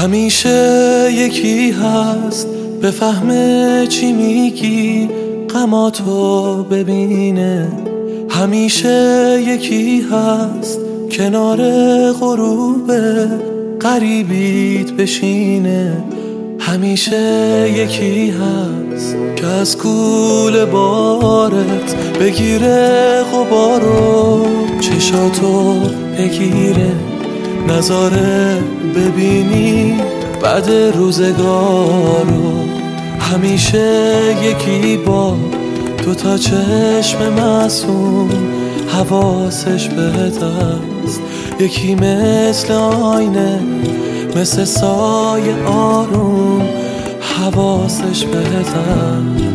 همیشه یکی هست بفهمه چی میگی، غماتو ببینه. همیشه یکی هست کنار غروب غریبیت بشینه. همیشه یکی هست که از کوله بارت بگیره غبارو، چشاتو بگیره، نظاره ببینی بعد روزگارو. همیشه یکی با دوتا چشم معصوم حواسش بهت است، یکی مثل آینه، مثل سایه آروم حواسش بهت است.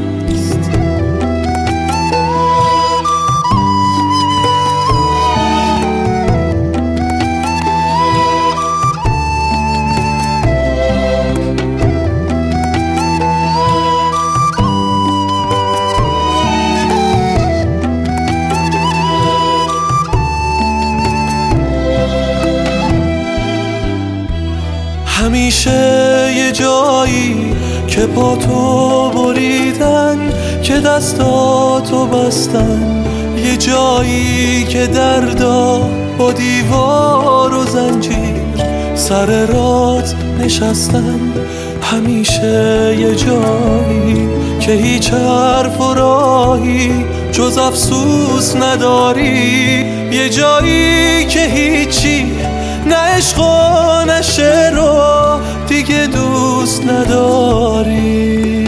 همیشه یه جایی که پاتو بریدن، که دستاتو بستن، یه جایی که دردا با دیوار و زنجیر سر رات نشستن. همیشه یه جایی که هیچ حرف و راهی جز افسوس نداری، یه جایی که هیچی نه عشق و نه شعر و دیگه دوست نداری.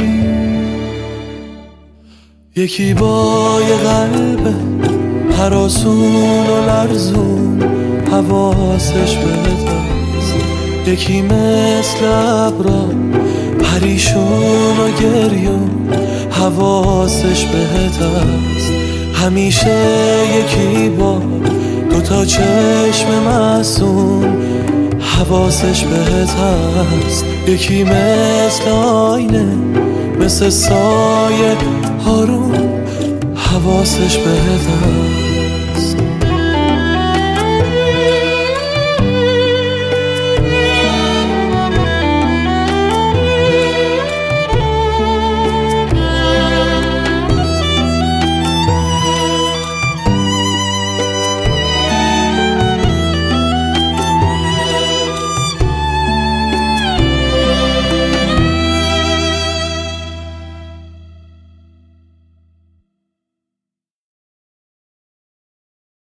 یکی با یه قلب هراسون و لرزون حواسش بهت است، یکی مثل ابرا پریشون و گریون حواسش بهت است. همیشه یکی با دوتا چشم معصوم حواسش بهت هست، یکی مثل آینه، مثل سایه آروم حواسش بهت هست.